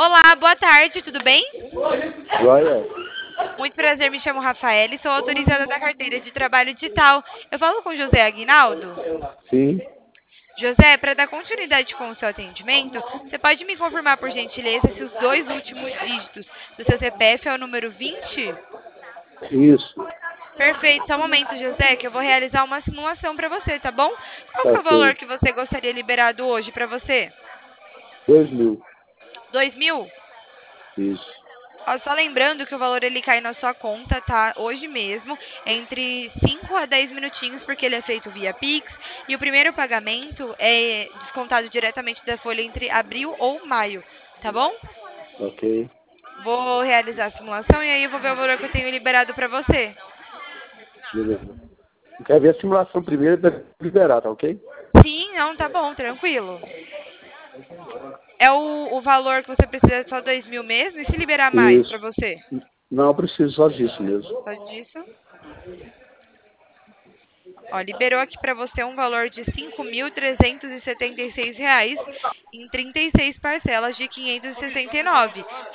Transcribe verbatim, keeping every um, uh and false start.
Olá, boa tarde, tudo bem? Joia? Muito prazer, me chamo Rafaela e sou autorizada da carteira de trabalho digital. Eu falo com José Aguinaldo? Sim, José, para dar continuidade com o seu atendimento, você pode me confirmar, por gentileza, se os dois últimos dígitos do seu C P F é o número vinte? isso. Perfeito, só um momento, José, que eu vou realizar uma simulação para você, tá bom? Qual que é o valor Ok. que você gostaria liberado hoje para você? Dois mil. Dois mil? Isso. Ó, só lembrando que o valor ele cai na sua conta, tá? Hoje mesmo, entre cinco a dez minutinhos, porque ele é feito via Pix. E o primeiro pagamento é descontado diretamente da folha entre abril ou maio, tá bom? Ok. Vou realizar a simulação e aí eu vou ver o valor que eu tenho liberado para você. Beleza. Eu quero ver a simulação primeiro para liberar, tá ok? Sim, não, tá bom, tranquilo. É o, o valor que você precisa é só dois mil mesmo? E se liberar mais para Isso. você? Não, eu preciso só disso mesmo. Só disso? Ó, liberou aqui para você um valor de cinco mil trezentos e setenta e seis reais em trinta e seis parcelas de quinhentos e sessenta e nove.